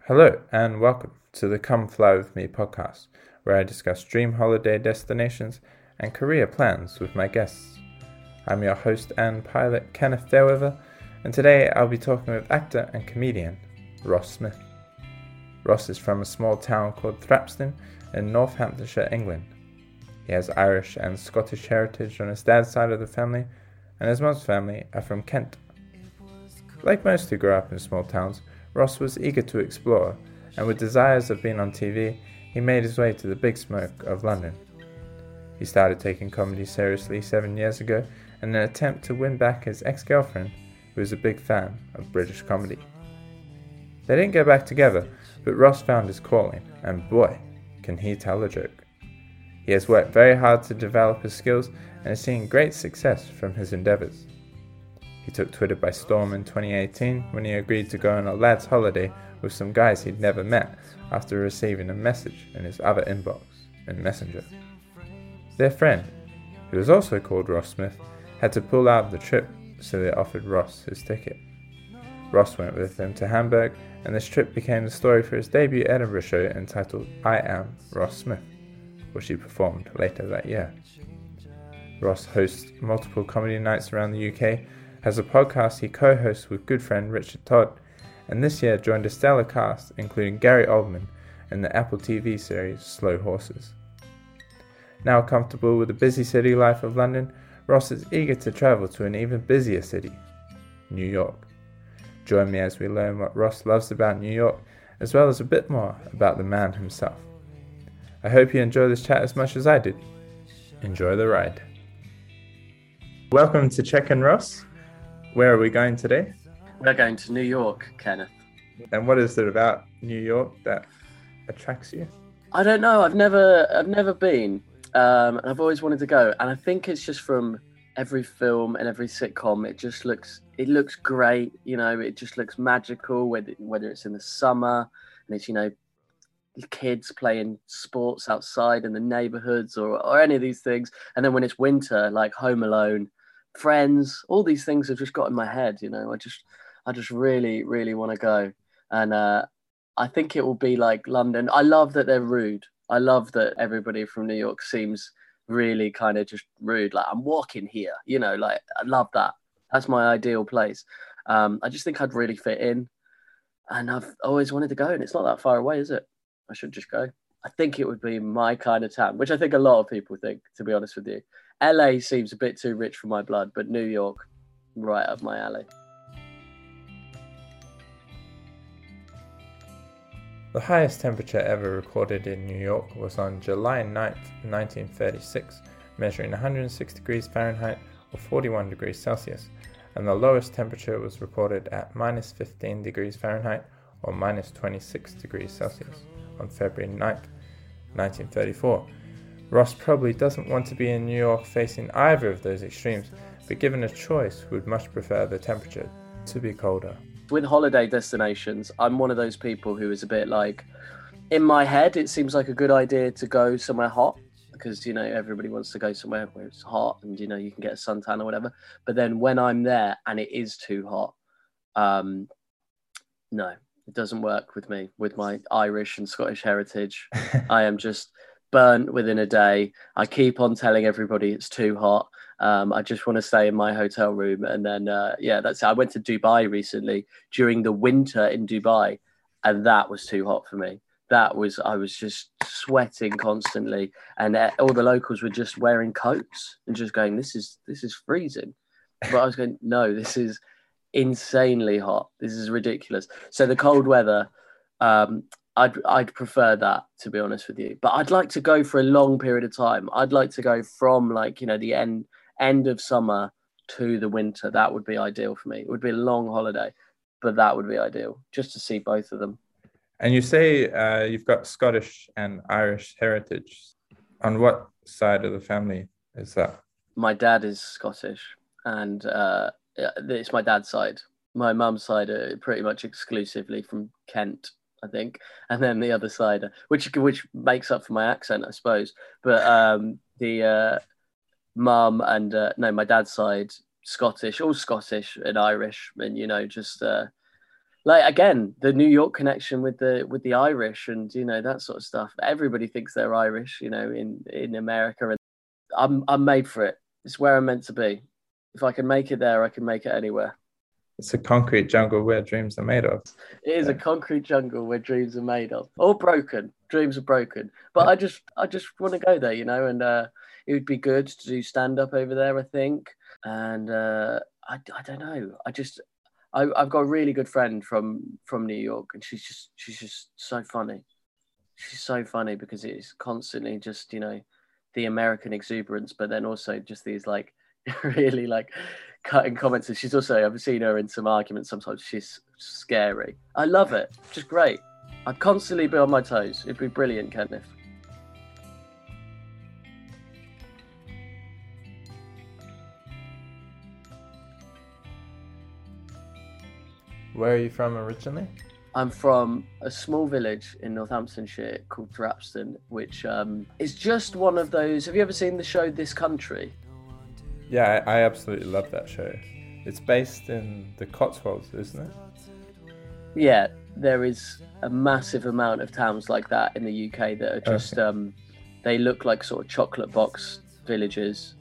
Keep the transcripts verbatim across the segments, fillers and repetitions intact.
Hello and welcome to the Come Fly With Me podcast, where I discuss dream holiday destinations and career plans with my guests. I'm your host and pilot, Kenneth Fairweather, and today I'll be talking with actor and comedian Ross Smith. Ross is from a small town called Thrapston in Northamptonshire, England. He has Irish and Scottish heritage on his dad's side of the family, and his mum's family are from Kent. Like most who grow up in small towns, Ross was eager to explore, and with desires of being on T V, he made his way to the big smoke of London. He started taking comedy seriously seven years ago in an attempt to win back his ex-girlfriend, who was a big fan of British comedy. They didn't get back together, but Ross found his calling, and boy, can he tell a joke. He has worked very hard to develop his skills and has seen great success from his endeavours. He took Twitter by storm in twenty eighteen when he agreed to go on a lad's holiday with some guys he'd never met after receiving a message in his other inbox in Messenger. Their friend, who was also called Ross Smith, had to pull out of the trip, so they offered Ross his ticket. Ross went with them to Hamburg, and this trip became the story for his debut Edinburgh show entitled I Am Ross Smith, which he performed later that year. Ross hosts multiple comedy nights around the U K, has a podcast he co-hosts with good friend Richard Todd, and this year joined a stellar cast including Gary Oldman in the Apple T V series Slow Horses. Now comfortable with the busy city life of London, Ross is eager to travel to an even busier city, New York. Join me as we learn what Ross loves about New York, as well as a bit more about the man himself. I hope you enjoy this chat as much as I did. Enjoy the ride. Welcome to Check In, Ross. Where are we going today? We're going to New York, Kenneth. And what is it about New York that attracts you? I don't know. I've never, I've never been. Um, and I've always wanted to go. And I think it's just from every film and every sitcom. It just looks, it looks great. You know, it just looks magical. Whether whether it's in the summer and it's, you know, kids playing sports outside in the neighborhoods or or any of these things. And then when it's winter, like Home Alone, Friends, all these things have just got in my head. You know, I just, I just really, really want to go. And uh, I think it will be like London. I love that they're rude. I love that everybody from New York seems really kind of just rude. Like, I'm walking here, you know, like, I love that. That's my ideal place. Um, I just think I'd really fit in. And I've always wanted to go, and it's not that far away, is it? I should just go. I think it would be my kind of town, which I think a lot of people think, to be honest with you. L A seems a bit too rich for my blood, but New York, right up my alley. The highest temperature ever recorded in New York was on July ninth, nineteen thirty-six, measuring one hundred six degrees Fahrenheit or forty-one degrees Celsius, and the lowest temperature was recorded at minus fifteen degrees Fahrenheit or minus twenty-six degrees Celsius on February ninth, nineteen thirty-four. Ross probably doesn't want to be in New York facing either of those extremes, but given a choice, would much prefer the temperature to be colder. With holiday destinations, I'm one of those people who is a bit like, in my head, it seems like a good idea to go somewhere hot because, you know, everybody wants to go somewhere where it's hot and, you know, you can get a suntan or whatever. But then when I'm there and it is too hot, um, no, it doesn't work with me, with my Irish and Scottish heritage. I am just burnt within a day. I keep on telling everybody it's too hot. Um, I just want to stay in my hotel room. And then, uh, yeah, that's it. I went to Dubai recently during the winter in Dubai, and that was too hot for me. That was, I was just sweating constantly. And uh, all the locals were just wearing coats and just going, this is, this is freezing. But I was going, no, this is insanely hot. This is ridiculous. So the cold weather, um, I'd I'd prefer that, to be honest with you. But I'd like to go for a long period of time. I'd like to go from, like, you know, the end end of summer to the winter. That would be ideal for me. It would be a long holiday, but that would be ideal, just to see both of them. And you say uh, you've got Scottish and Irish heritage. On what side of the family is that? My dad is Scottish, and uh, it's my dad's side. My mum's side are pretty much exclusively from Kent, I think, and then the other side, which which makes up for my accent, I suppose. But um, the uh, mum and uh, no, my dad's side, Scottish, all Scottish and Irish, and you know, just uh, like again, the New York connection with the with the Irish and you know that sort of stuff. Everybody thinks they're Irish, you know, in in America, and I'm I'm made for it. It's where I'm meant to be. If I can make it there, I can make it anywhere. It's a concrete jungle where dreams are made of. It is yeah. a concrete jungle where dreams are made of, or broken. Dreams are broken. But yeah. I just I just want to go there, you know, and uh, it would be good to do stand up over there, I think. And uh, I I don't know. I just. I, I've got a really good friend from, from New York, and she's just she's just so funny. She's so funny because it's constantly just, you know, the American exuberance, but then also just these like really like cutting comments. And she's also, I've seen her in some arguments sometimes. She's scary. I love it. Just great. I'd constantly be on my toes. It'd be brilliant, Kenneth. Where are you from originally? I'm from a small village in Northamptonshire called Thrapston, which um, is just one of those... Have you ever seen the show This Country? Yeah, I, I absolutely love that show. It's based in the Cotswolds, isn't it? Yeah, there is a massive amount of towns like that in the U K that are just... Okay. Um, they look like sort of chocolate box villages.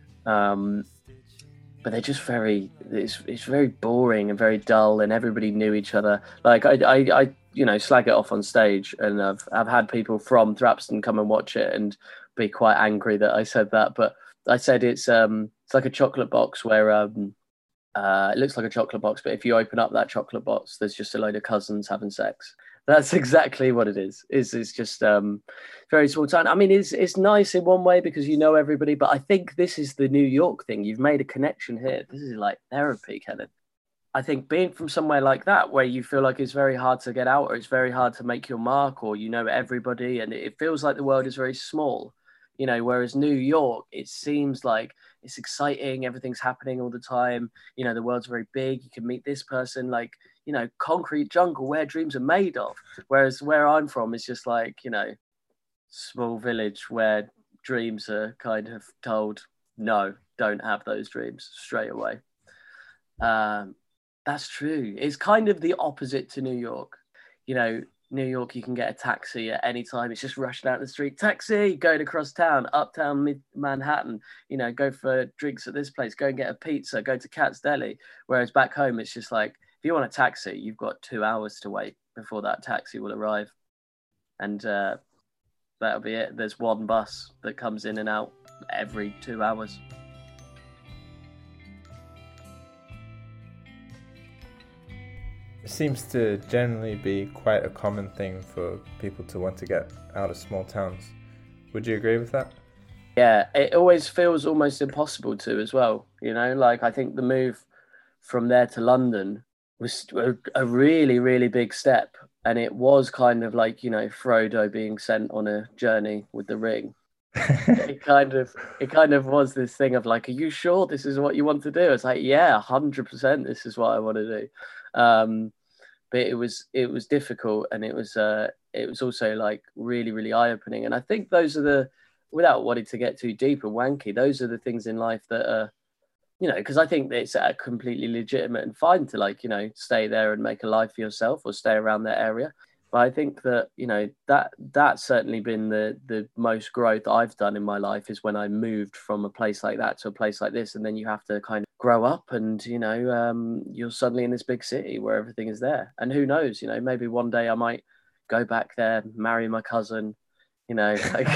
Um, but they're just very... It's it's very boring and very dull, and everybody knew each other. Like, I, I, I you know, slag it off on stage, and I've, I've had people from Thrapston come and watch it and be quite angry that I said that. But I said it's um it's like a chocolate box where... um. Uh, it looks like a chocolate box, but if you open up that chocolate box, there's just a load of cousins having sex. That's exactly what it is. It's, it's just um, very small town. I mean, it's it's nice in one way because you know everybody, but I think this is the New York thing. You've made a connection here. This is like therapy, Kenneth. I think being from somewhere like that, where you feel like it's very hard to get out, or it's very hard to make your mark, or you know everybody, and it feels like the world is very small. You know, whereas New York, it seems like it's exciting. Everything's happening all the time. You know, the world's very big. You can meet this person, like, you know, concrete jungle where dreams are made of. Whereas where I'm from, it's just like, you know, small village where dreams are kind of told, no, don't have those dreams straight away. Um, that's true. It's kind of the opposite to New York. You know, New York, you can get a taxi at any time. It's just rushing out the street. Taxi, going across town, uptown mid Manhattan. You know, go for drinks at this place. Go and get a pizza. Go to Cat's Deli. Whereas back home, it's just like if you want a taxi, you've got two hours to wait before that taxi will arrive, and uh, that'll be it. There's one bus that comes in and out every two hours. It seems to generally be quite a common thing for people to want to get out of small towns. Would you agree with that? Yeah, it always feels almost impossible to as well. You know, like I think the move from there to London was a, a really, really big step. And it was kind of like, you know, Frodo being sent on a journey with the ring. it kind of it kind of was this thing of like, are you sure this is what you want to do? It's like, yeah, one hundred percent this is what I want to do. Um, but it was it was difficult, and it was uh, it was also like really, really eye-opening. And I think those are the, without wanting to get too deep and wanky, those are the things in life that are, you know, because I think it's uh, completely legitimate and fine to like, you know, stay there and make a life for yourself or stay around that area. But I think that, you know, that that's certainly been the the most growth I've done in my life is when I moved from a place like that to a place like this. And then you have to kind of grow up and, you know, um, you're suddenly in this big city where everything is there. And who knows, you know, maybe one day I might go back there, marry my cousin, you know, like,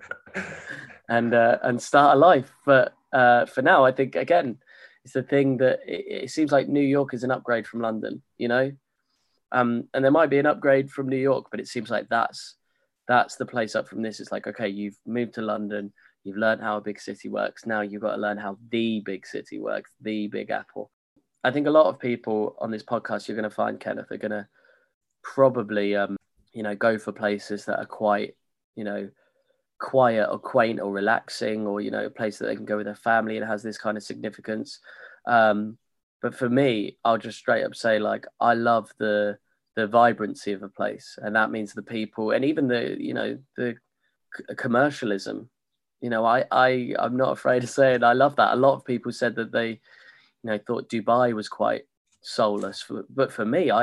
and uh, and start a life. But uh, for now, I think, again, it's the thing that it, it seems like New York is an upgrade from London, you know? Um, and there might be an upgrade from New York, but it seems like that's that's the place up from this. It's like, okay, you've moved to London, you've learned how a big city works. Now you've got to learn how the big city works, the Big Apple. I think a lot of people on this podcast you're going to find, Kenneth, are going to probably, um, you know, go for places that are quite, you know, quiet or quaint or relaxing, or, you know, a place that they can go with their family and has this kind of significance. Um, but for me, I'll just straight up say, like, I love the the vibrancy of a place, and that means the people, and even the, you know, the c- commercialism. You know, I I I'm not afraid to say it. I love that. A lot of people said that they, you know, thought Dubai was quite soulless, for, but for me, I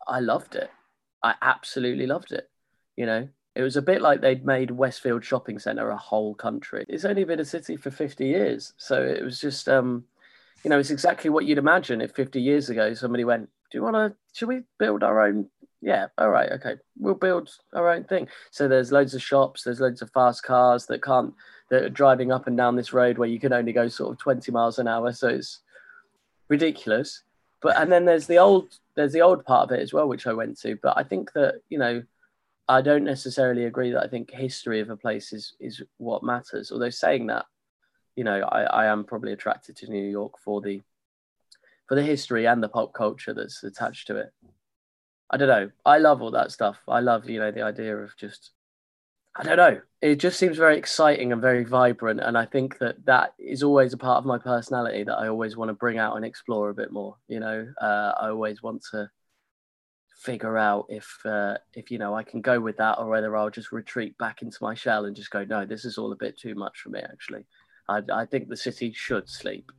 I loved it. I absolutely loved it. You know, it was a bit like they'd made Westfield Shopping Centre a whole country. It's only been a city for fifty years. So it was just, um, you know, it's exactly what you'd imagine if fifty years ago somebody went, do you want to, should we build our own? Yeah, all right, okay, we'll build our own thing. So there's loads of shops, there's loads of fast cars that can't, that are driving up and down this road where you can only go sort of twenty miles an hour. So it's ridiculous. But, and then there's the old, there's the old part of it as well, which I went to. But I think that, you know, I don't necessarily agree that I think history of a place is, is what matters. Although saying that, you know, I, I am probably attracted to New York for the, for the history and the pop culture that's attached to it. I don't know. I love all that stuff. I love, you know, the idea of just, I don't know. It just seems very exciting and very vibrant. And I think that that is always a part of my personality that I always want to bring out and explore a bit more. You know, uh, I always want to figure out if, uh, if, you know, I can go with that or whether I'll just retreat back into my shell and just go, no, this is all a bit too much for me, actually. I, I think the city should sleep.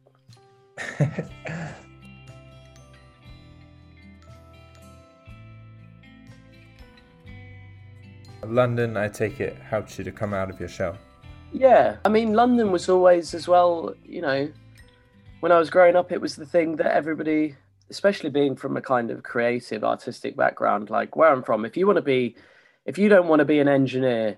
London, I take it, helped you to come out of your shell. Yeah, I mean, London was always as well, you know, when I was growing up, it was the thing that everybody, especially being from a kind of creative, artistic background, like where I'm from, if you want to be, if you don't want to be an engineer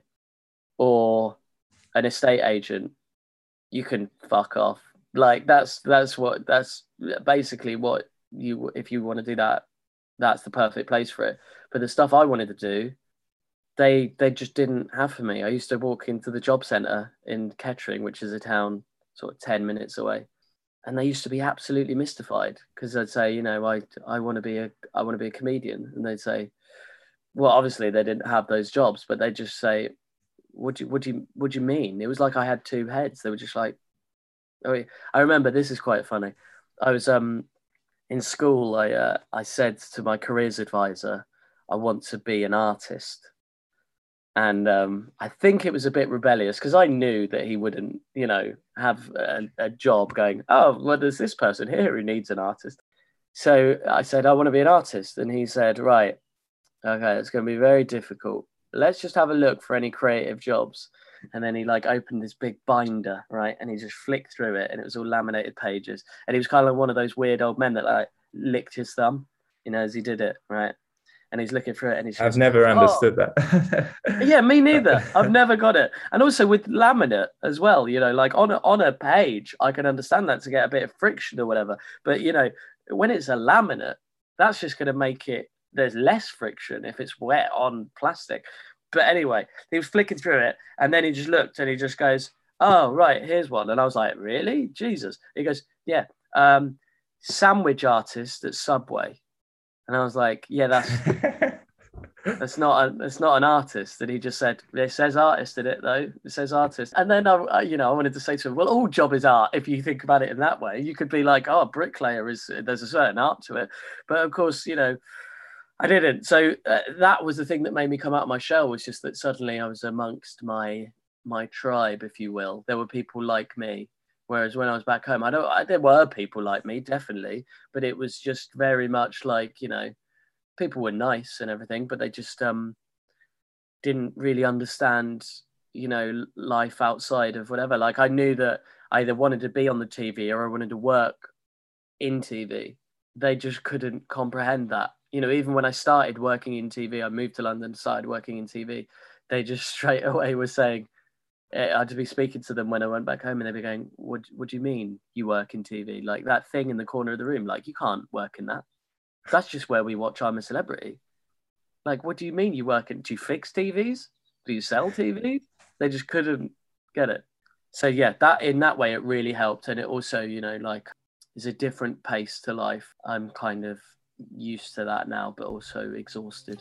or an estate agent, you can fuck off. Like that's, that's what, that's basically what you, if you want to do that, that's the perfect place for it. But the stuff I wanted to do, they they just didn't have for me. I used to walk into the job centre in Kettering, which is a town sort of ten minutes away, and they used to be absolutely mystified because I'd say, you know, I I want to be a I want to be a comedian, and they'd say, well, obviously they didn't have those jobs, but they'd just say, what do you what do you what do you mean? It was like I had two heads. They were just like, oh, I remember this is quite funny. I was um in school. I uh, I said to my careers advisor, I want to be an artist. And um, I think it was a bit rebellious because I knew that he wouldn't, you know, have a, a job going, oh, well, there's this person here who needs an artist. So I said, I want to be an artist. And he said, right, okay, it's going to be very difficult. Let's just have a look for any creative jobs. And then he like opened this big binder, right? And he just flicked through it and it was all laminated pages. And he was kind of one of those weird old men that like licked his thumb, you know, as he did it, right? And he's looking through it and he's I've never understood oh. that. Yeah, me neither. I've never got it. And also with laminate as well, you know, like on a, on a page, I can understand that to get a bit of friction or whatever. But, you know, when it's a laminate, that's just going to make it, there's less friction if it's wet on plastic. But anyway, he was flicking through it and then he just looked and he just goes, oh, right, here's one. And I was like, really? Jesus. He goes, yeah, um, sandwich artist at Subway. And I was like, yeah, that's that's not a, that's not an artist. And he just said, it says artist in it though. It says artist. And then I, I, you know, I wanted to say to him, well, all job is art. If you think about it in that way, you could be like, oh, bricklayer is, there's a certain art to it. But of course, you know, I didn't. So uh, that was the thing that made me come out of my shell, was just that suddenly I was amongst my my tribe, if you will. There were people like me. Whereas when I was back home, I don't, I, there were people like me, definitely, but it was just very much like, you know, people were nice and everything, but they just um, didn't really understand, you know, life outside of whatever. Like I knew that I either wanted to be on the T V or I wanted to work in T V. They just couldn't comprehend that. You know, even when I started working in T V, I moved to London, started working in T V, they just straight away were saying, I'd be speaking to them when I went back home and they'd be going, what, what do you mean you work in T V? Like that thing in the corner of the room, like you can't work in that. That's just where we watch I'm a Celebrity. Like, what do you mean you work in, do you fix T Vs? Do you sell T Vs? They just couldn't get it. So yeah, that in that way, it really helped. And it also, you know, like is a different pace to life. I'm kind of used to that now, but also exhausted.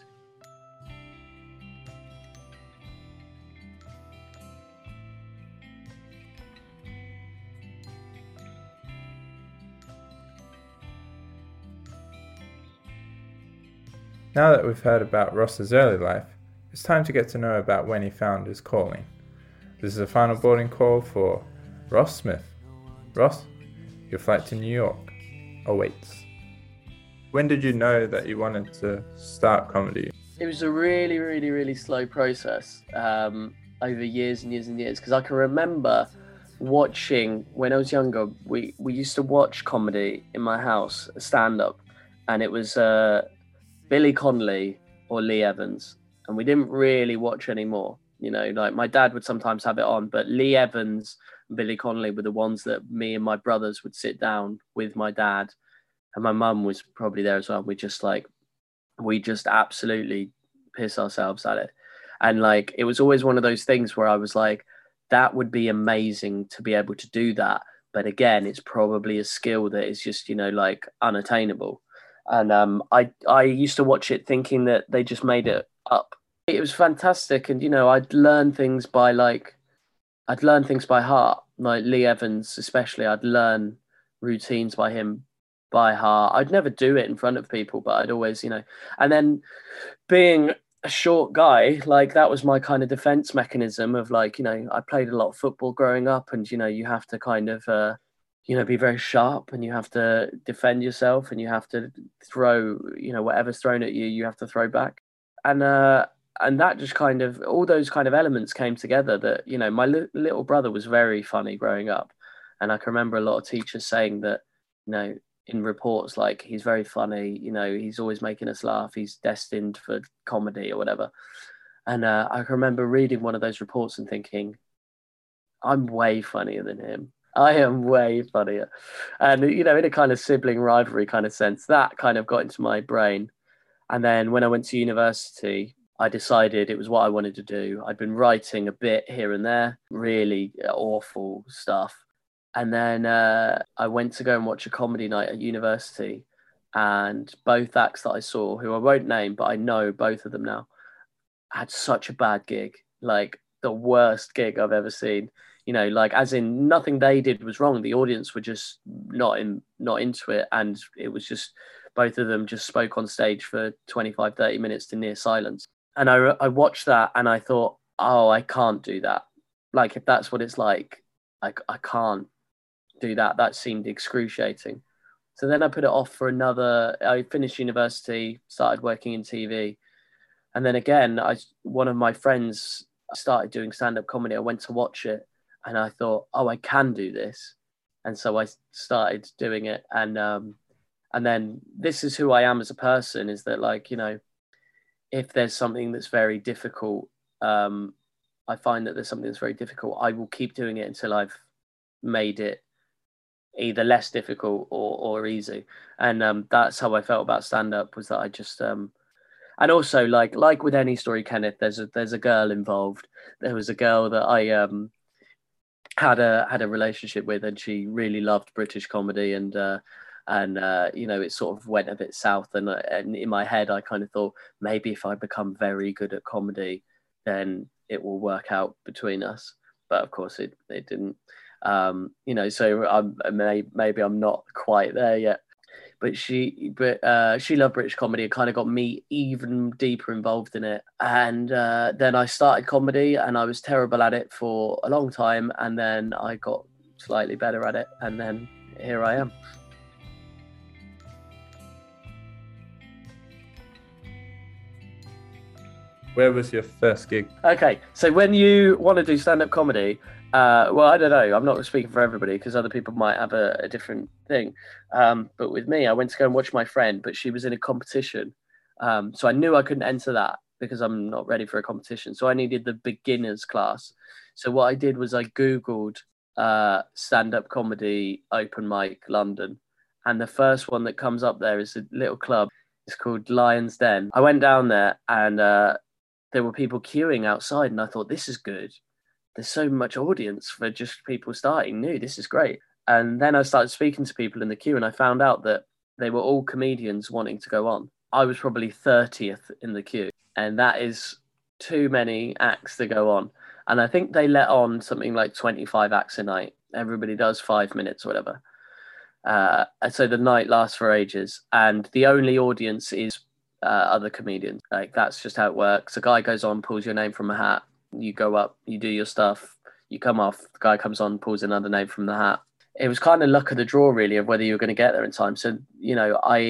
Now that we've heard about Ross's early life, it's time to get to know about when he found his calling. This is a final boarding call for Ross Smith. Ross, your flight to New York awaits. When did you know that you wanted to start comedy? It was a really, really, really slow process um, over years and years and years. Because I can remember watching, when I was younger, we, we used to watch comedy in my house, stand-up. And it was uh, Billy Connolly or Lee Evans. And we didn't really watch anymore. You know, like my dad would sometimes have it on, but Lee Evans and Billy Connolly were the ones that me and my brothers would sit down with my dad. And my mum was probably there as well. We just like, we just absolutely piss ourselves at it. And like, it was always one of those things where I was like, that would be amazing to be able to do that. But again, it's probably a skill that is just, you know, like unattainable. And um, I, I used to watch it thinking that they just made it up. It was fantastic. And, you know, I'd learn things by like, I'd learn things by heart. Like Lee Evans, especially, I'd learn routines by him by heart. I'd never do it in front of people, but I'd always, you know, and then being a short guy, like that was my kind of defense mechanism of like, you know, I played a lot of football growing up and, you know, you have to kind of, uh, you know, be very sharp and you have to defend yourself and you have to throw, you know, whatever's thrown at you, you have to throw back. And, uh, and that just kind of, all those kind of elements came together that, you know, my li- little brother was very funny growing up. And I can remember a lot of teachers saying that, you know, in reports, like he's very funny, you know, he's always making us laugh. He's destined for comedy or whatever. And uh, I can remember reading one of those reports and thinking, I'm way funnier than him. I am way funnier. And, you know, in a kind of sibling rivalry kind of sense, that kind of got into my brain. And then when I went to university, I decided it was what I wanted to do. I'd been writing a bit here and there, really awful stuff. And then uh, I went to go and watch a comedy night at university. And both acts that I saw, who I won't name, but I know both of them now, had such a bad gig. Like the worst gig I've ever seen. You know, like as in nothing they did was wrong. The audience were just not in, not into it. And it was just, both of them just spoke on stage for twenty-five, thirty minutes to near silence. And I, I watched that and I thought, oh, I can't do that. Like, if that's what it's like, I, I can't do that. That seemed excruciating. So then I put it off for another, I finished university, started working in T V. And then again, I one of my friends started doing stand-up comedy. I went to watch it and I thought, oh, I can do this. And so I started doing it. And, um, and then this is who I am as a person, is that like, you know, if there's something that's very difficult, um, I find that there's something that's very difficult, I will keep doing it until I've made it either less difficult or, or easy. And um, that's how I felt about stand-up, was that I just, um, and also like, like with any story, Kenneth, there's a, there's a girl involved. There was a girl that I um, had a, had a relationship with, and she really loved British comedy. And, uh, and uh, you know, it sort of went a bit south. And, uh, and in my head, I kind of thought, maybe if I become very good at comedy, then it will work out between us. But of course it, it didn't. Um, you know, so I'm, may, maybe I'm not quite there yet. But she, but uh, she loved British comedy and kind of got me even deeper involved in it. And uh, then I started comedy, and I was terrible at it for a long time. And then I got slightly better at it, and then here I am. Where was your first gig? Okay, so when you want to do stand-up comedy, uh, well, I don't know. I'm not speaking for everybody because other people might have a, a different thing. Um, but with me, I went to go and watch my friend, but she was in a competition. Um, so I knew I couldn't enter that because I'm not ready for a competition. So I needed the beginners class. So what I did was I Googled uh, stand-up comedy open mic London. And the first one that comes up there is a little club. It's called Lion's Den. I went down there and... Uh, there were people queuing outside, and I thought, this is good. There's so much audience for just people starting new. This is great. And then I started speaking to people in the queue, and I found out that they were all comedians wanting to go on. I was probably thirtieth in the queue, and that is too many acts to go on. And I think they let on something like twenty-five acts a night. Everybody does five minutes or whatever. Uh, and so the night lasts for ages, and the only audience is Uh, other comedians. Like, that's just how it works. A guy goes on, pulls your name from a hat, you go up, you do your stuff, you come off, the guy comes on, pulls another name from the hat. It was kind of luck of the draw, really, of whether you were going to get there in time. So, you know, I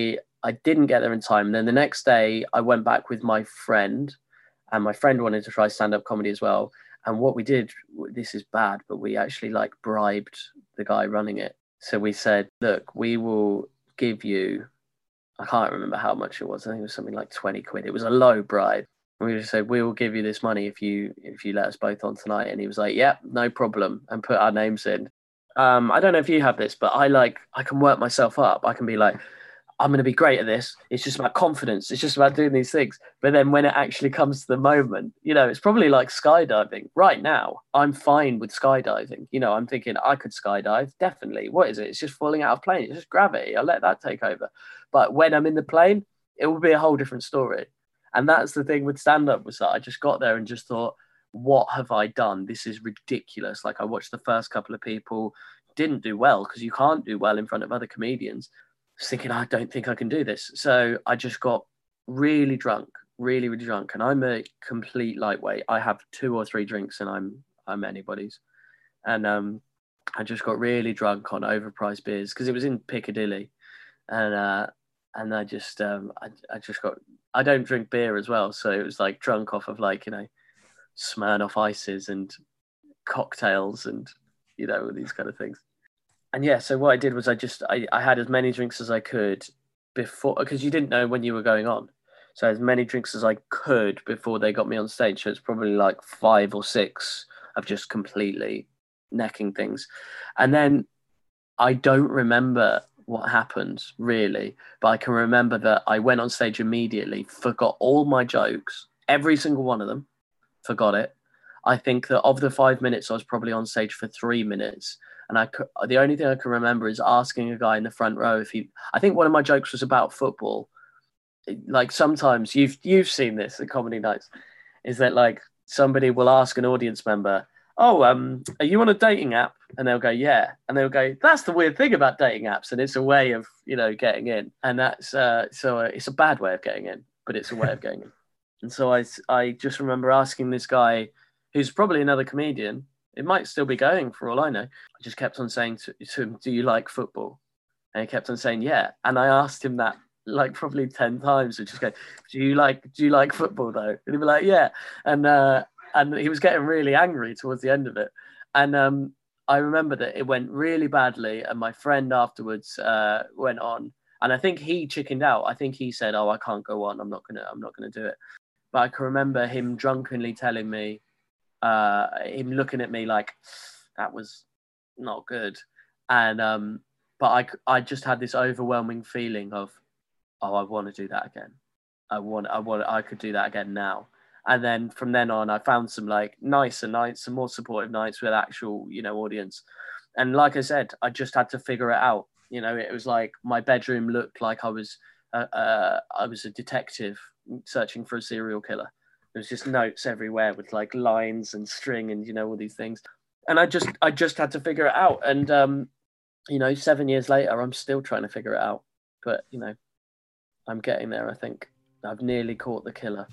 I didn't get there in time. And then the next day I went back with my friend, and my friend wanted to try stand-up comedy as well. And what we did, this is bad, but we actually like bribed the guy running it. So we said, look, we will give you, I can't remember how much it was. I think it was something like twenty quid. It was a low bribe. And we just said, we will give you this money if you if you let us both on tonight. And he was like, yeah, no problem. And put our names in. Um, I don't know if you have this, but I like, I can work myself up. I can be like, I'm going to be great at this. It's just about confidence. It's just about doing these things. But then when it actually comes to the moment, you know, it's probably like skydiving. Right now, I'm fine with skydiving. You know, I'm thinking I could skydive. Definitely. What is it? It's just falling out of plane. It's just gravity. I'll let that take over. But when I'm in the plane, it will be a whole different story. And that's the thing with stand-up, was that I just got there and just thought, what have I done? This is ridiculous. Like, I watched the first couple of people, didn't do well, because you can't do well in front of other comedians. I was thinking, I don't think I can do this. So I just got really drunk, really, really drunk. And I'm a complete lightweight. I have two or three drinks and I'm I'm anybody's. And um, I just got really drunk on overpriced beers because it was in Piccadilly. And uh, and I just um, I, I just got, I don't drink beer as well. So it was like drunk off of like, you know, Smirnoff ices and cocktails and, you know, these kind of things. And yeah, so what I did was I just, I, I had as many drinks as I could before, because you didn't know when you were going on. So as many drinks as I could before they got me on stage. So it's probably like five or six of just completely necking things. And then I don't remember what happened really, but I can remember that I went on stage immediately, forgot all my jokes, every single one of them, forgot it. I think that of the five minutes, I was probably on stage for three minutes. And I could, the only thing I can remember is asking a guy in the front row if he, I think one of my jokes was about football. Like sometimes you've, you've seen this at comedy nights, is that like somebody will ask an audience member, oh, um, are you on a dating app? And they'll go, yeah. And they'll go, that's the weird thing about dating apps. And it's a way of, you know, getting in. And that's, uh, so uh, it's a bad way of getting in, but it's a way of getting in. And so I, I just remember asking this guy, who's probably another comedian, it might still be going for all I know. I just kept on saying to, to him, do you like football? And he kept on saying, yeah. And I asked him that like probably ten times. And just go, do you like, do you like football though? And he'd be like, yeah. And, uh, and he was getting really angry towards the end of it. And um, I remember that it went really badly. And my friend afterwards uh, went on. And I think he chickened out. I think he said, oh, I can't go on. I'm not going to, I'm not going to do it. But I can remember him drunkenly telling me, uh, him looking at me like, that was not good. And, um, but I, I just had this overwhelming feeling of, oh, I want to do that again. I want, I want, I could do that again now. And then from then on, I found some like nicer nights, some more supportive nights with actual, you know, audience. And like I said, I just had to figure it out. You know, it was like my bedroom looked like I was, uh, uh, I was a detective searching for a serial killer. There was just notes everywhere with like lines and string and, you know, all these things. And I just, I just had to figure it out. And, um, you know, seven years later, I'm still trying to figure it out. But, you know, I'm getting there, I think. I've nearly caught the killer.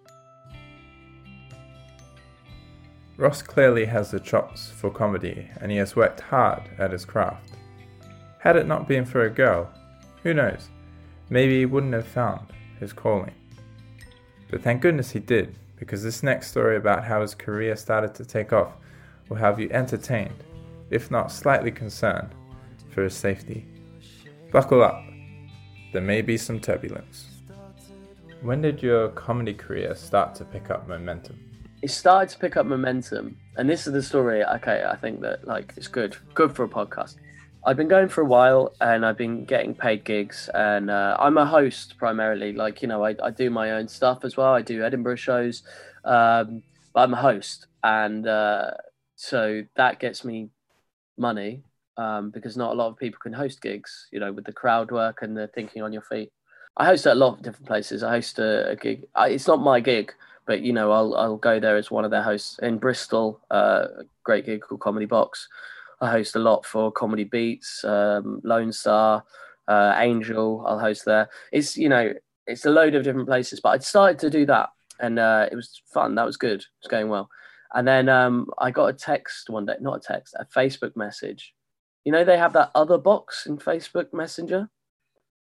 Ross clearly has the chops for comedy, and he has worked hard at his craft. Had it not been for a girl, who knows, maybe he wouldn't have found his calling. But thank goodness he did, because this next story about how his career started to take off will have you entertained, if not slightly concerned, for his safety. Buckle up, there may be some turbulence. When did your comedy career start to pick up momentum? It started to pick up momentum, and this is the story. Okay, I think that like it's good, good for a podcast. I've been going for a while, and I've been getting paid gigs, and uh, I'm a host primarily. Like, you know, I, I do my own stuff as well. I do Edinburgh shows, um, but I'm a host, and uh, so that gets me money um, because not a lot of people can host gigs. You know, with the crowd work and the thinking on your feet. I host at a lot of different places. I host a, a gig. I, it's not my gig. But, you know, I'll I'll go there as one of their hosts. In Bristol, uh, a great gig called Comedy Box. I host a lot for Comedy Beats, um, Lone Star, uh, Angel. I'll host there. It's, you know, it's a load of different places. But I started to do that, and uh, it was fun. That was good. It's going well. And then um, I got a text one day, not a text, a Facebook message. You know, they have that other box in Facebook Messenger.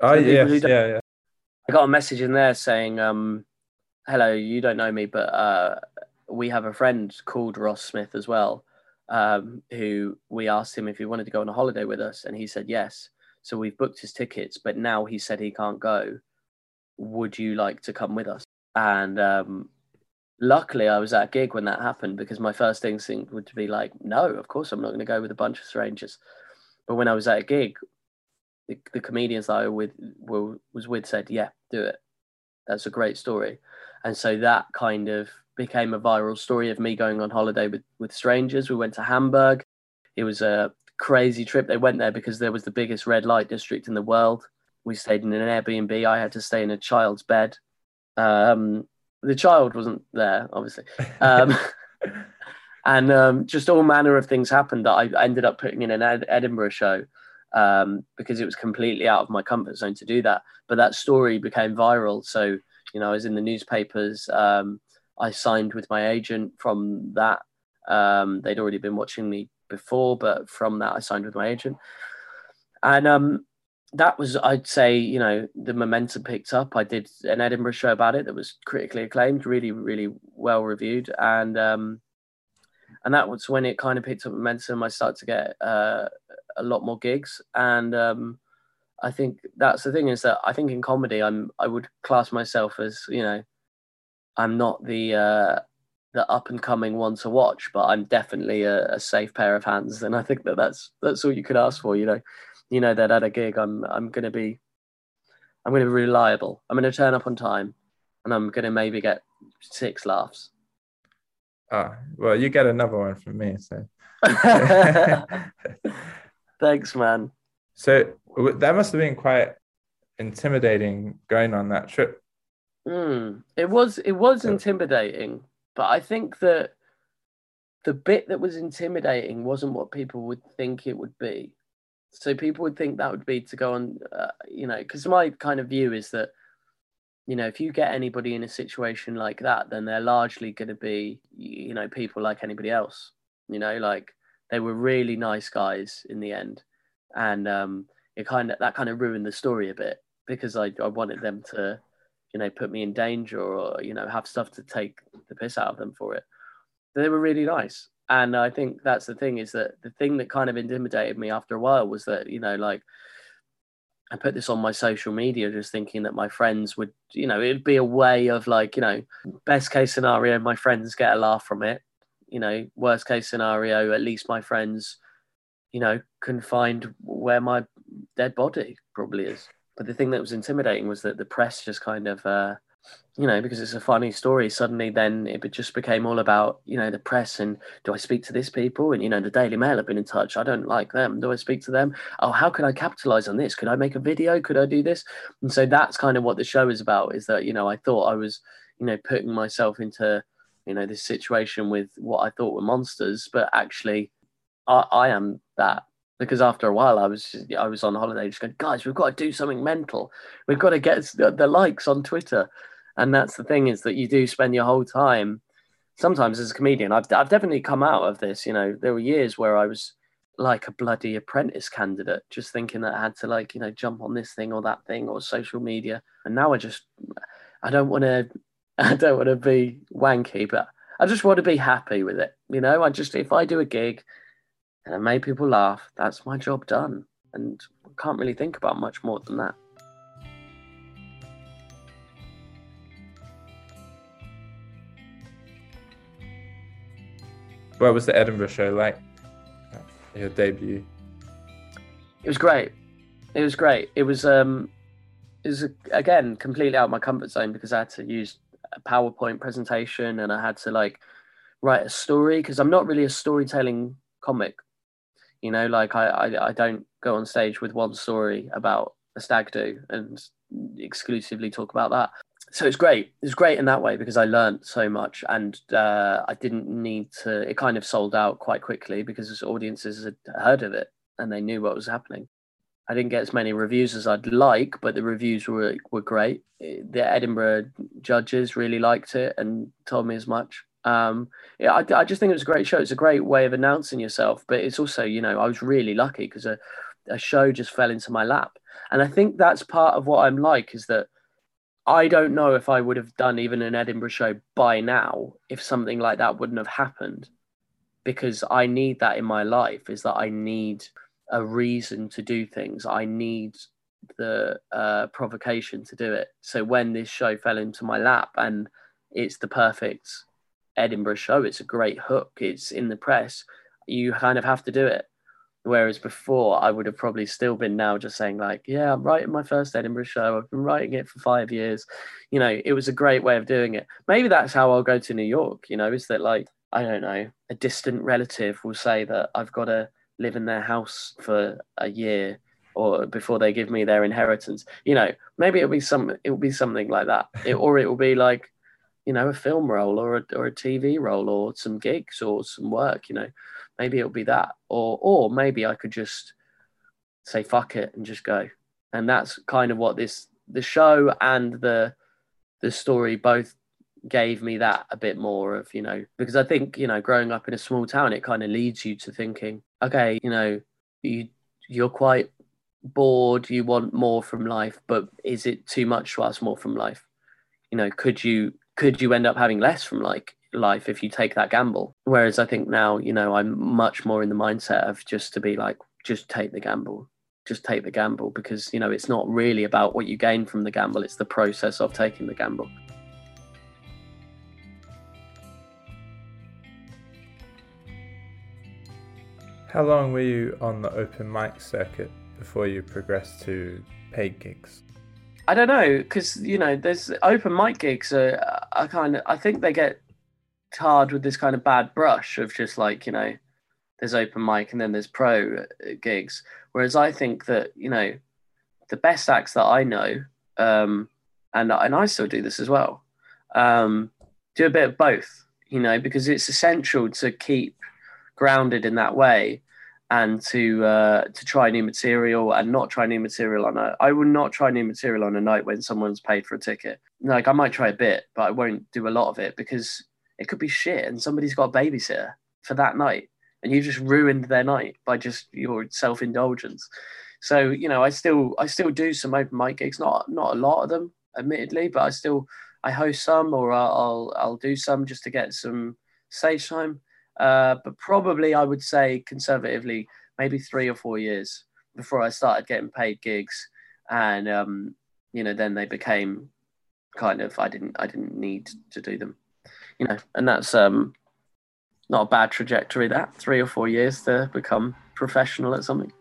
Oh, For people who yes, don't, yeah, yeah. I got a message in there saying, um, hello, you don't know me, but uh, we have a friend called Ross Smith as well, um, who we asked him if he wanted to go on a holiday with us, and he said yes. So we've booked his tickets, but now he said he can't go. Would you like to come with us? And um, luckily, I was at a gig when that happened, because my first instinct would be like, no, of course I'm not going to go with a bunch of strangers. But when I was at a gig, the, the comedians that I with, were, was with said, yeah, do it. That's a great story. And so that kind of became a viral story of me going on holiday with, with strangers. We went to Hamburg. It was a crazy trip. They went there because there was the biggest red light district in the world. We stayed in an Airbnb. I had to stay in a child's bed. Um, the child wasn't there, obviously. Um, and um, just all manner of things happened that I ended up putting in an Ed- Edinburgh show um, because it was completely out of my comfort zone to do that. But that story became viral. So, you know, I was in the newspapers. Um, I signed with my agent from that. Um, they'd already been watching me before, but from that, I signed with my agent. And um, that was, I'd say, you know, the momentum picked up. I did an Edinburgh show about it that was critically acclaimed, really, really well reviewed. And um, and that was when it kind of picked up momentum. I started to get uh, a lot more gigs. And um, I think that's the thing, is that I think in comedy, I'm I would class myself as, you know, I'm not the uh, the up and coming one to watch, but I'm definitely a, a safe pair of hands. And I think that that's that's all you could ask for. You know, you know that at a gig, I'm I'm gonna be I'm gonna be reliable. I'm gonna turn up on time, and I'm gonna maybe get six laughs. Oh, well, you get another one from me. So, thanks, man. So that must have been quite intimidating going on that trip. Mm, it was it was intimidating, but I think that the bit that was intimidating wasn't what people would think it would be. So people would think that would be to go on, uh, you know, because my kind of view is that, you know, if you get anybody in a situation like that, then they're largely going to be, you know, people like anybody else. You know, like they were really nice guys in the end, and um, it kind of that kind of ruined the story a bit, because I I wanted them to, you know, put me in danger, or, you know, have stuff to take the piss out of them for it. They were really nice. And I think that's the thing, is that the thing that kind of intimidated me after a while was that, you know, like I put this on my social media just thinking that my friends would, you know, it'd be a way of like, you know, best case scenario, my friends get a laugh from it. You know, worst case scenario, at least my friends, you know, can find where my dead body probably is. But the thing that was intimidating was that the press just kind of, uh, you know, because it's a funny story, suddenly then it just became all about, you know, the press and, do I speak to this people? And, you know, the Daily Mail have been in touch. I don't like them. Do I speak to them? Oh, how could I capitalize on this? Could I make a video? Could I do this? And so that's kind of what the show is about, is that, you know, I thought I was, you know, putting myself into, you know, this situation with what I thought were monsters, but actually I, I am that. Because after a while, I was just, I was on holiday, just going, guys, we've got to do something mental. We've got to get the, the likes on Twitter. And that's the thing, is that you do spend your whole time, sometimes as a comedian, I've, I've definitely come out of this, you know, there were years where I was like a bloody apprentice candidate, just thinking that I had to, like, you know, jump on this thing or that thing or social media. And now I just, I don't want to, I don't want to be wanky, but I just want to be happy with it. You know, I just, if I do a gig and I make people laugh, that's my job done. And I can't really think about much more than that. What was the Edinburgh show like? Your debut? It was great. It was great. It was, um, it was again completely out of my comfort zone, because I had to use a PowerPoint presentation and I had to like write a story, because I'm not really a storytelling comic. You know, like I, I, I don't go on stage with one story about a stag do and exclusively talk about that. So it's great. It was great in that way, because I learned so much, and uh, I didn't need to, it kind of sold out quite quickly because audiences had heard of it and they knew what was happening. I didn't get as many reviews as I'd like, but the reviews were, were great. The Edinburgh judges really liked it and told me as much. Um, yeah, I, I just think it was a great show. It's a great way of announcing yourself, but it's also, you know, I was really lucky because uh, a show just fell into my lap. And I think that's part of what I'm like, is that I don't know if I would have done even an Edinburgh show by now if something like that wouldn't have happened, because I need that in my life, is that I need a reason to do things. I need the uh, provocation to do it. So when this show fell into my lap and it's the perfect Edinburgh show, it's a great hook, it's in the press, you kind of have to do it. Whereas before, I would have probably still been now just saying like, yeah, I'm writing my first Edinburgh show. I've been writing it for five years. You know, it was a great way of doing it. Maybe that's how I'll go to New York, you know, is that like, I don't know, a distant relative will say that I've got to live in their house for a year or before they give me their inheritance. You know, maybe it'll be some, it'll be something like that. It, or it will be like, you know, a film role or a, or a T V role or some gigs or some work, you know. Maybe it'll be that, or or maybe I could just say fuck it and just go. And that's kind of what this the show and the the story both gave me, that a bit more of, you know, because I think, you know, growing up in a small town, it kind of leads you to thinking, okay, you know, you you're quite bored, you want more from life, but is it too much to ask more from life? You know, could you could you end up having less from like life if you take that gamble? Whereas I think now, you know, I'm much more in the mindset of just to be like, just take the gamble, just take the gamble, because, you know, it's not really about what you gain from the gamble, it's the process of taking the gamble. How long were you on the open mic circuit before you progressed to paid gigs? I don't know, because, you know, there's open mic gigs are, are kind of, I think they get tarred with this kind of bad brush of just like, you know, there's open mic and then there's pro gigs. Whereas I think that, you know, the best acts that I know, um, and, and I still do this as well, um, do a bit of both, you know, because it's essential to keep grounded in that way and to uh, to try new material and not try new material on a, I would not try new material on a night when someone's paid for a ticket. Like I might try a bit, but I won't do a lot of it because it could be shit and somebody's got a babysitter for that night and you just ruined their night by just your self-indulgence. So, you know, I still I still do some open mic gigs, not not a lot of them, admittedly, but I still I host some, or I'll I'll, I'll do some just to get some stage time. Uh, but probably I would say conservatively, maybe three or four years before I started getting paid gigs, and um, you know, then they became kind of I didn't I didn't need to do them, you know, and that's um, not a bad trajectory. That three or four years to become professional at something.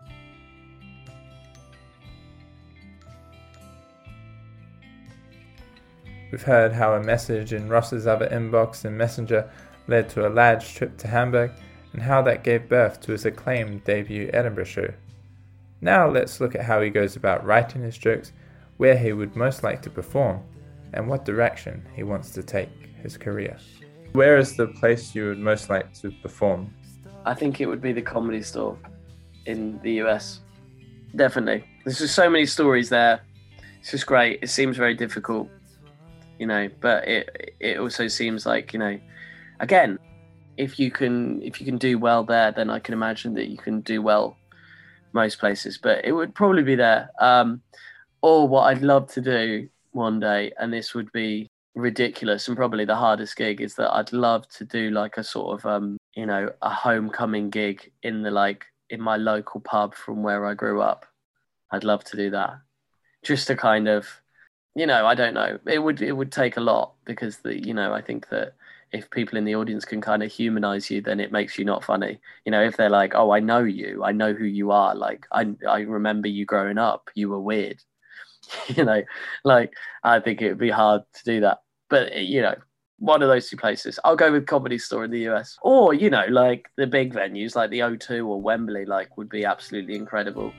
We've heard how a message in Ross's other inbox in Messenger led to a large trip to Hamburg, and how that gave birth to his acclaimed debut Edinburgh show. Now let's look at how he goes about writing his jokes, where he would most like to perform, and what direction he wants to take his career. Where is the place you would most like to perform? I think it would be the Comedy Store in the U S. Definitely. There's just so many stories there. It's just great. It seems very difficult, you know, but it it also seems like, you know, again, if you can if you can do well there, then I can imagine that you can do well most places. But it would probably be there. Um, or what I'd love to do one day, and this would be ridiculous and probably the hardest gig, is that I'd love to do like a sort of um, you know, a homecoming gig in the like in my local pub from where I grew up. I'd love to do that, just to kind of, you know, I don't know. It would it would take a lot, because the you know I think that if people in the audience can kind of humanize you, then it makes you not funny. You know, if they're like, oh, I know you, I know who you are. Like, I I remember you growing up, you were weird. You know, like, I think it would be hard to do that. But, you know, one of those two places. I'll go with Comedy Store in the U S. Or, you know, like the big venues like the O two or Wembley, like, would be absolutely incredible.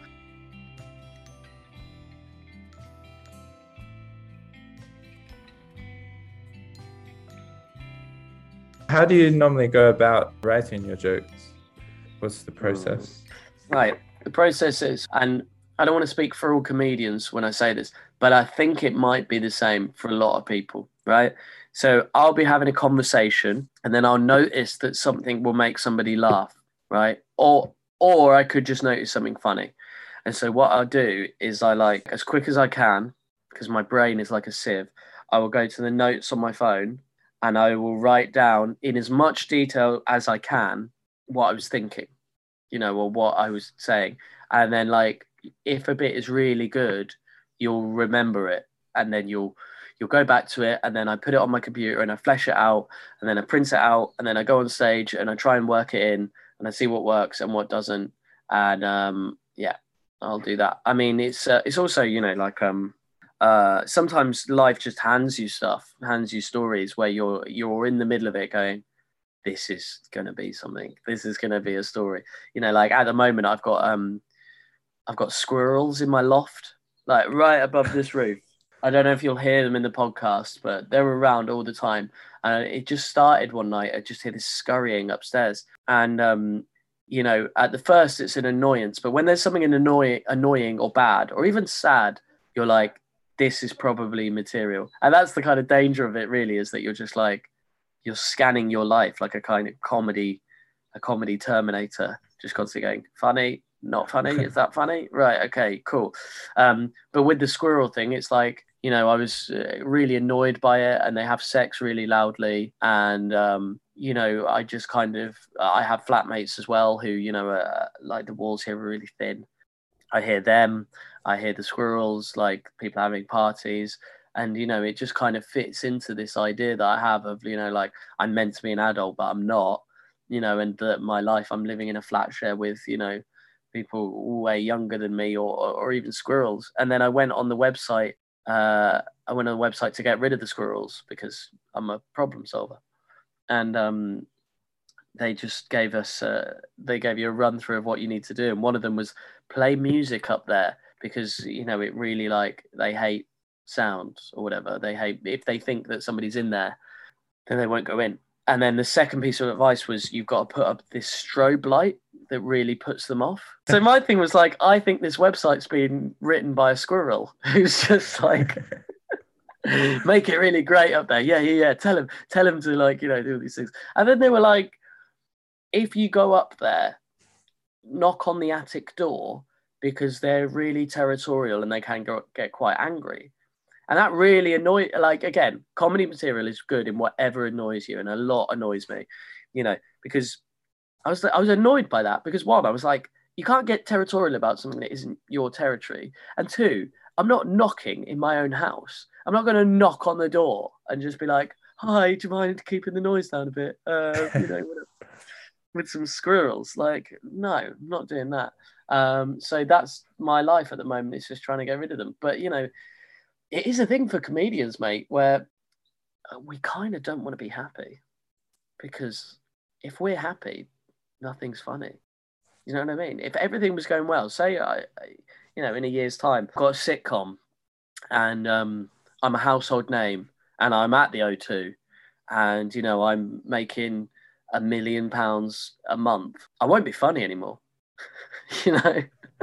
How do you normally go about writing your jokes? What's the process? Right. The process is, and I don't want to speak for all comedians when I say this, but I think it might be the same for a lot of people, right? So I'll be having a conversation and then I'll notice that something will make somebody laugh, right? Or or I could just notice something funny. And so what I'll do is I like, as quick as I can, because my brain is like a sieve, I will go to the notes on my phone and I will write down in as much detail as I can what I was thinking, you know, or what I was saying. And then like, if a bit is really good, you'll remember it, and then you'll you'll go back to it, and then I put it on my computer and I flesh it out, and then I print it out, and then I go on stage and I try and work it in, and I see what works and what doesn't. And um, yeah, I'll do that. I mean, it's uh, it's also, you know, like um, uh, sometimes life just hands you stuff, hands you stories where you're you're in the middle of it going, this is going to be something. This is going to be a story. You know, like at the moment, I've got um, I've got squirrels in my loft, like right above this roof. I don't know if you'll hear them in the podcast, but they're around all the time. And uh, it just started one night. I just hear this scurrying upstairs, and um, you know, at the first it's an annoyance, but when there's something annoying, annoying or bad or even sad, you're like, this is probably material. And that's the kind of danger of it, really, is that you're just like, you're scanning your life like a kind of comedy, a comedy Terminator, just constantly going, funny, not funny, is that funny? Right, okay, cool. Um, but with the squirrel thing, it's like, you know, I was uh, really annoyed by it, and they have sex really loudly. And, um, you know, I just kind of, I have flatmates as well who, you know, uh, like the walls here are really thin. I hear them, I hear the squirrels, like people having parties. And, you know, it just kind of fits into this idea that I have of, you know, like I'm meant to be an adult, but I'm not, you know, and that my life, I'm living in a flat share with, you know, people way younger than me, or, or even squirrels. And then I went on the website, uh, I went on the website to get rid of the squirrels because I'm a problem solver. And um, they just gave us, uh, they gave you a run through of what you need to do. And one of them was play music up there because, you know, it really like, they hate sounds or whatever. They hate, if they think that somebody's in there, then they won't go in. And then the second piece of advice was you've got to put up this strobe light that really puts them off. So my thing was like, I think this website's been written by a squirrel who's just like, make it really great up there. Yeah, yeah, yeah. Tell him, tell him to like, you know, do these things. And then they were like, if you go up there, knock on the attic door because they're really territorial and they can go, get quite angry. And that really annoyed, like, again, comedy material is good in whatever annoys you. And a lot annoys me, you know, because I was, I was annoyed by that because one, I was like, you can't get territorial about something that isn't your territory. And two, I'm not knocking in my own house. I'm not going to knock on the door and just be like, hi, do you mind keeping the noise down a bit? Uh, you know, with some squirrels. Like, no, I'm not doing that. Um, so that's my life at the moment. It's just trying to get rid of them. But, you know, it is a thing for comedians, mate, where we kind of don't want to be happy because if we're happy, nothing's funny. You know what I mean? If everything was going well, say, I, I you know, in a year's time, I've got a sitcom and um, I'm a household name and I'm at the O two and, you know, I'm making a million pounds a month, I won't be funny anymore. You know?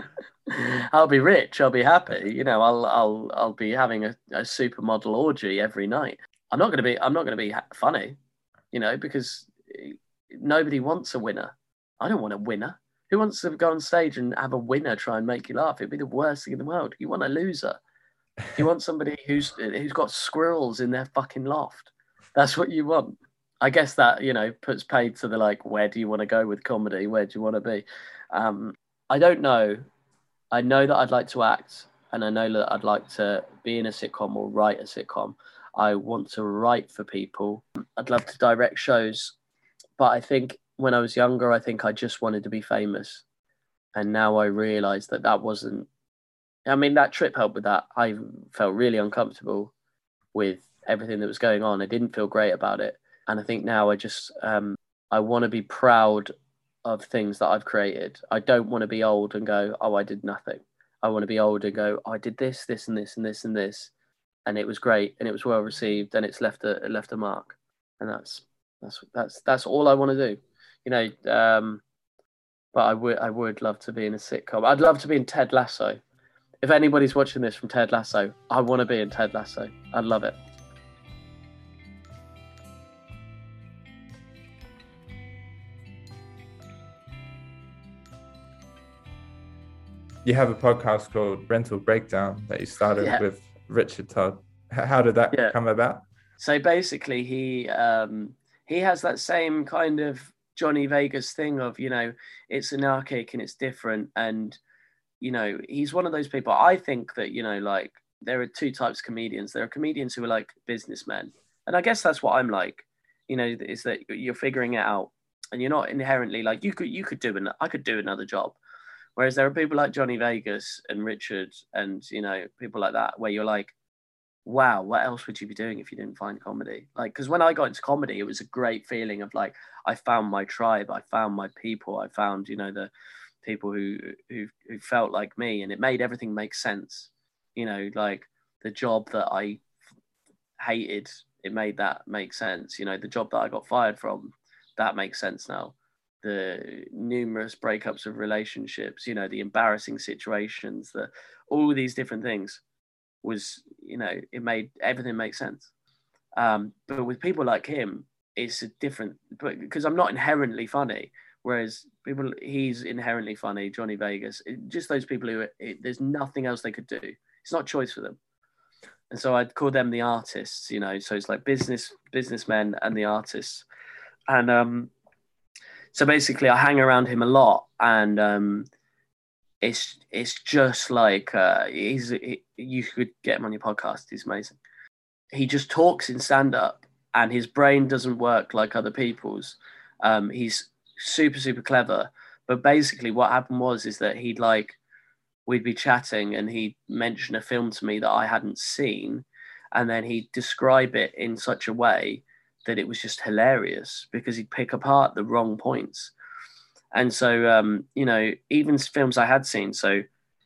I'll be rich. I'll be happy. You know, I'll I'll I'll be having a, a supermodel orgy every night. I'm not gonna be. I'm not gonna be funny. You know, because nobody wants a winner. I don't want a winner. Who wants to go on stage and have a winner try and make you laugh? It'd be the worst thing in the world. You want a loser. You want somebody who's who's got squirrels in their fucking loft. That's what you want. I guess that, you know, puts paid to the like, where do you want to go with comedy? Where do you want to be? Um, I don't know. I know that I'd like to act and I know that I'd like to be in a sitcom or write a sitcom. I want to write for people. I'd love to direct shows. But I think when I was younger, I think I just wanted to be famous. And now I realise that that wasn't... I mean, that trip helped with that. I felt really uncomfortable with everything that was going on. I didn't feel great about it. And I think now I just... Um, I want to be proud of things that I've created. I don't want to be old and go, oh, I did nothing. I want to be old and go, oh, I did this, this, and this, and this, and this, and it was great, and it was well received, and it's left a it left a mark, and that's that's that's that's all I want to do, you know. Um, but I would I would love to be in a sitcom. I'd love to be in Ted Lasso. If anybody's watching this from Ted Lasso, I want to be in Ted Lasso. I'd love it. you have a podcast called Rental Breakdown that you started Yeah. with Richard Todd. H- How did that Yeah. come about? So basically, he um, he has that same kind of Johnny Vegas thing of, you know, it's anarchic and it's different. And, you know, he's one of those people. I think that, you know, like there are two types of comedians. There are comedians who are like businessmen. And I guess that's what I'm like, you know, is that you're figuring it out and you're not inherently like, you could, you could do, an, I could do another job. Whereas there are people like Johnny Vegas and Richard and, you know, people like that, where you're like, wow, what else would you be doing if you didn't find comedy? Like, because when I got into comedy, it was a great feeling of like, I found my tribe, I found my people, I found, you know, the people who, who, who felt like me, and it made everything make sense. You know, like the job that I hated, it made that make sense. You know, the job that I got fired from, that makes sense now. The numerous breakups of relationships, you know, the embarrassing situations, the all these different things was, you know, it made everything make sense. Um, but with people like him, it's a different, but because I'm not inherently funny, whereas people, he's inherently funny, Johnny Vegas, it, just those people who, it, there's nothing else they could do. It's not choice for them. And so I'd call them the artists, you know, so it's like business, businessmen and the artists. And um, so basically I hang around him a lot, and um, it's it's just like uh, he's he, you could get him on your podcast. He's amazing. He just talks in stand up, and his brain doesn't work like other people's. Um, he's super super clever, but basically what happened was is that he'd like we'd be chatting and he'd mention a film to me that I hadn't seen, and then he'd describe it in such a way that it was just hilarious because he'd pick apart the wrong points. And so, um, you know, even films I had seen. So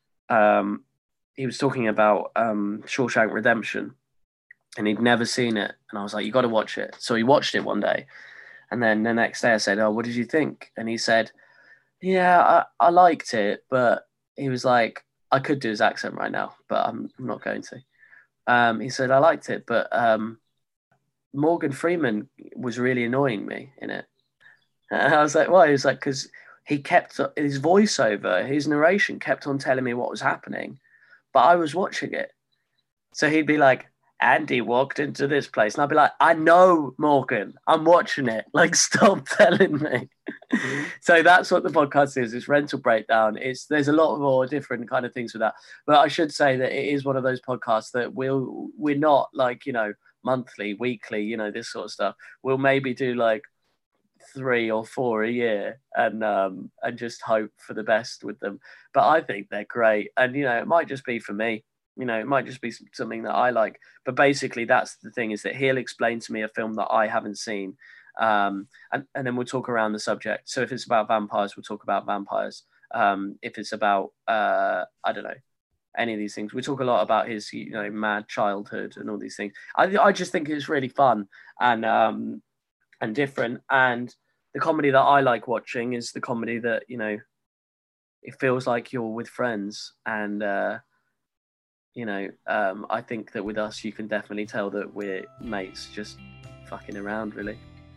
um, he was talking about um, Shawshank Redemption, and he'd never seen it. And I was like, you got to watch it. So he watched it one day. And then the next day I said, oh, what did you think? And he said, yeah, I, I liked it. But he was like, I could do his accent right now, but I'm, I'm not going to. Um, he said, I liked it, but um, Morgan Freeman was really annoying me in it. And I was like, why? He was like, because he kept his voiceover, his narration kept on telling me what was happening, but I was watching it. So he'd be like, Andy walked into this place. And I'd be like, I know, Morgan, I'm watching it. Like, stop telling me. Mm-hmm. So that's what the podcast is. It's Rental Breakdown. It's there's a lot more different kind of things with that. But I should say that it is one of those podcasts that we'll, we're not like, you know, monthly, weekly, you know, this sort of stuff. We'll maybe do like three or four a year and um and just hope for the best with them. But I think they're great, and you know, it might just be for me, you know, it might just be something that I like. But basically that's the thing, is that he'll explain to me a film that I haven't seen, um and, and then we'll talk around the subject. So if it's about vampires, we'll talk about vampires. Um if it's about uh I don't know, any of these things, we talk a lot about his, you know, mad childhood and all these things. I, I just think it's really fun and um and different. And the comedy that I like watching is the comedy that, you know, it feels like you're with friends. And, uh, you know, um, I think that with us, you can definitely tell that we're mates just fucking around, really.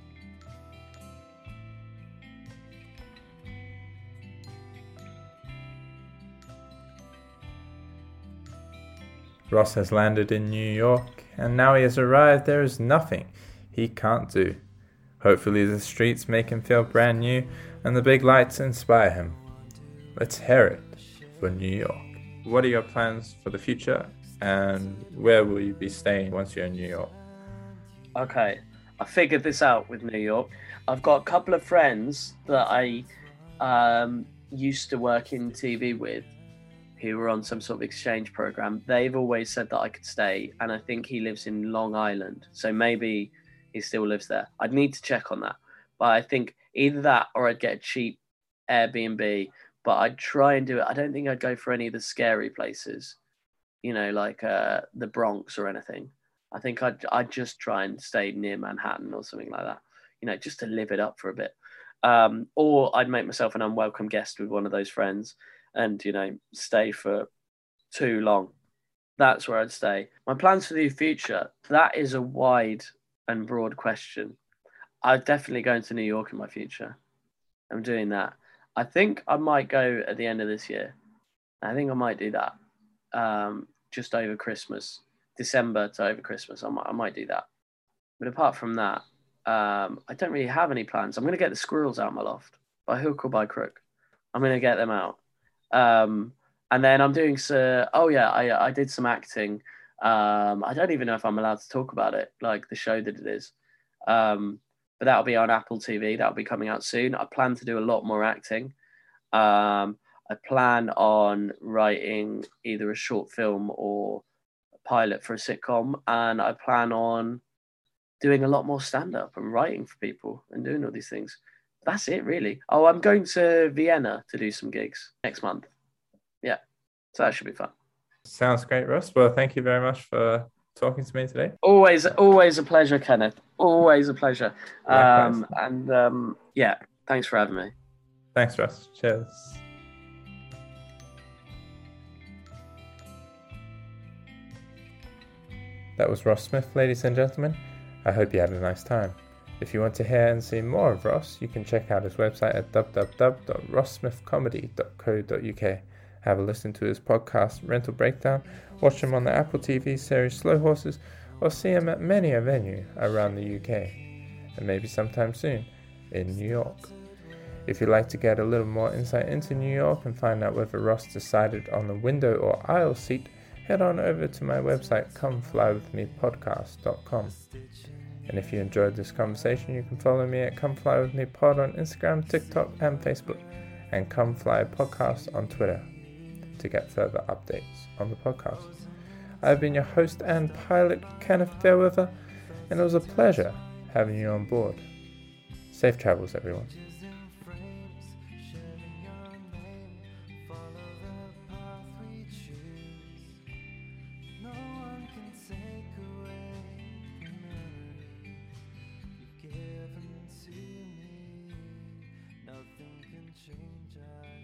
Ross has landed in New York, and now he has arrived, there is nothing he can't do. Hopefully the streets make him feel brand new, and the big lights inspire him. Let's hear it for New York. What are your plans for the future, and where will you be staying once you're in New York? Okay, I figured this out with New York. I've got a couple of friends that I um, used to work in T V with, who were on some sort of exchange program. They've always said that I could stay, and I think he lives in Long Island, so maybe he still lives there. I'd need to check on that, but I think either that or I'd get a cheap Airbnb. But I'd try and do it. I don't think I'd go for any of the scary places, you know, like uh, the Bronx or anything. I think I'd I'd just try and stay near Manhattan or something like that, you know, just to live it up for a bit. Um, or I'd make myself an unwelcome guest with one of those friends and, you know, stay for too long. That's where I'd stay. My plans for the future, that is a wide and broad question. I'd definitely go into New York in my future. I'm doing that. I think I might go at the end of this year. I think I might do that. Um, just over Christmas, December to over Christmas. I might, I might do that. But apart from that, um, I don't really have any plans. I'm going to get the squirrels out of my loft by hook or by crook. I'm going to get them out. Um, and then I'm doing so. Oh yeah, I I did some acting. Um, I don't even know if I'm allowed to talk about it, like the show that it is. Um, but that'll be on Apple T V. That'll be coming out soon. I plan to do a lot more acting. Um, I plan on writing either a short film or a pilot for a sitcom, and I plan on doing a lot more stand-up and writing for people and doing all these things. That's it, really. Oh, I'm going to Vienna to do some gigs next month. Yeah, so that should be fun. Sounds great, Ross. Well, thank you very much for talking to me today. Always, always a pleasure, Kenneth. Always a pleasure. Likewise. Um, and um, yeah, thanks for having me. Thanks, Ross. Cheers. That was Ross Smith, ladies and gentlemen. I hope you had a nice time. If you want to hear and see more of Ross, you can check out his website at w w w dot ross smith comedy dot co dot u k. Have a listen to his podcast, Rental Breakdown, watch him on the Apple T V series Slow Horses, or see him at many a venue around the U K, and maybe sometime soon in New York. If you'd like to get a little more insight into New York and find out whether Ross decided on the window or aisle seat, head on over to my website, come fly with me podcast dot com. And if you enjoyed this conversation, you can follow me at Come Fly With Me Pod on Instagram, TikTok, and Facebook, and Come Fly Podcast on Twitter to get further updates on the podcast. I've been your host and pilot, Kenneth Fairweather, and it was a pleasure having you on board. Safe travels, everyone. Given to me, nothing can change. I